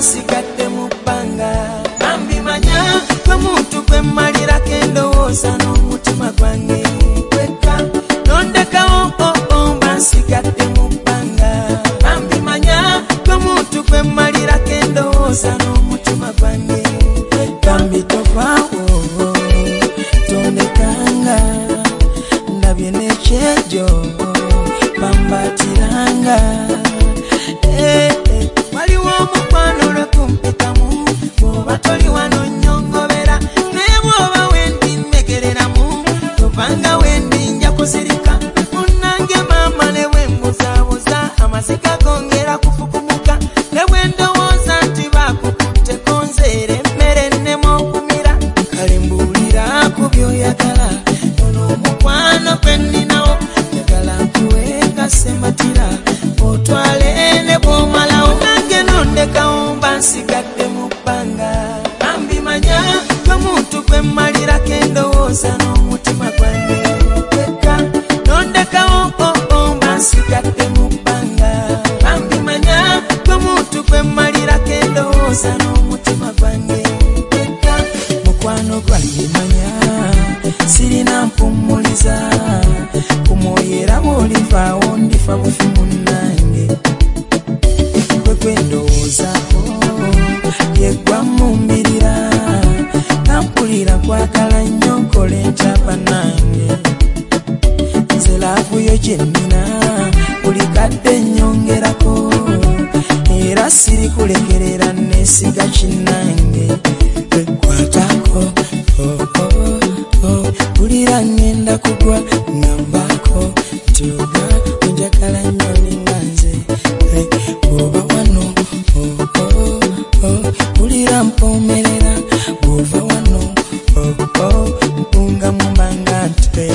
nsigadde mu bbanga bambi manya gwe muntu gwe mmalira kendowooza n'omutima gwange gwekka nondekawo mba nsigadde mu bbanga bambi manya gwe muntu gwe mmalira kendowooza n'omutima gwange bambi tovaawo tondekanga ndabye n'ekyejo bambatiranga waliwo omukwano lwekumpitamu bw'oba toli wano nnyongobera naye bw'oba wendi mmegereramu tuvanga wendi nja kuzirika munnange maama ne bwe mbuzaabuza amaziga gongera kufukumuka ne bwe ndowooza nti baakukutteko nzeere emmere nnema okumira kale mbuulira ku by'oyagala ono omukwano gwe nninawo njagala nkuwenga sematira otwale ne bw'omalawo nange nondekawo mba nsigadde mu bbanga bambi manya gwe muntu gwe mmalira kendowooza n'omutima gwange gwekka nondekawo mba nsigadde mu bbanga bambi manya gwe muntu gwe mmalira kendowooza n'omutima gwange gwekka mukwano gwange manya sirina mpummuliza ku mwoyo era bw'olivaawo ndifa bufi munnange gwe gwendowoozaako yeggwa mmumbirira kampulira kwagala nnyo nkola enkyapa nange nze laavuyo gye nnina buli kadde nnyongerako era siri kulekerera neesiga kinnange kwatako bulira ngenda kugwa ngambako tuga njagala nnyo ninga nze bw'oba wano bulira mpoomerera bw'ova wano mpunga mu mbanga nte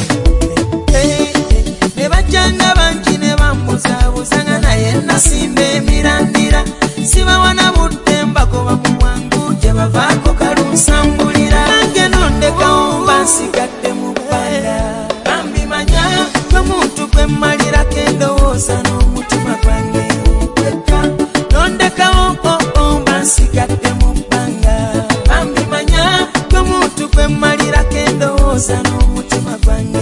ne bajjanga bangi ne bambuzabuzanga naye nasimba emirandira sibawana budde mbagoba mu bwangu gye bavaako kalunsambulira nange nondekawo mba nsigadde mu bbanga bambi manya gwe muntu gwe mmalira kendowooza n'omutima gwange gwekka nondekawo mba nsigadde mu bbanga bambi manya gwe muntu gwe mmalira kendowooza n'omutima gwange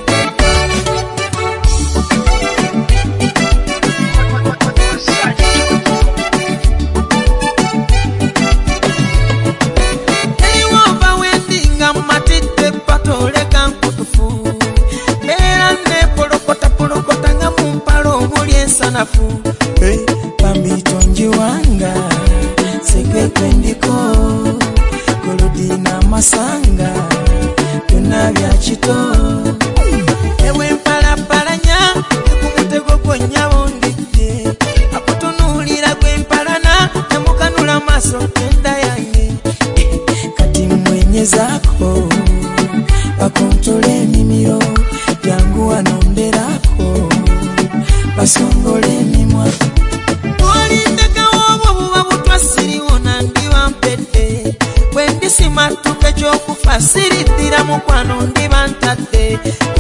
bambi tonjiwanga sekwekendiko golodina masanga byonna bya kito ewe mpalapalanya ekumutego gwonyabo ndidde akutunuulira gwe mpalana nemukanula maaso genda yange kati mwenyezaako bakontole emimiro jangu wanonderako basongole emimwa olindekawo obwo buba butwa siriwo nandiba mpedde bwe ndisimatuka ekyokufa siriddira mukwano ndiba ntadde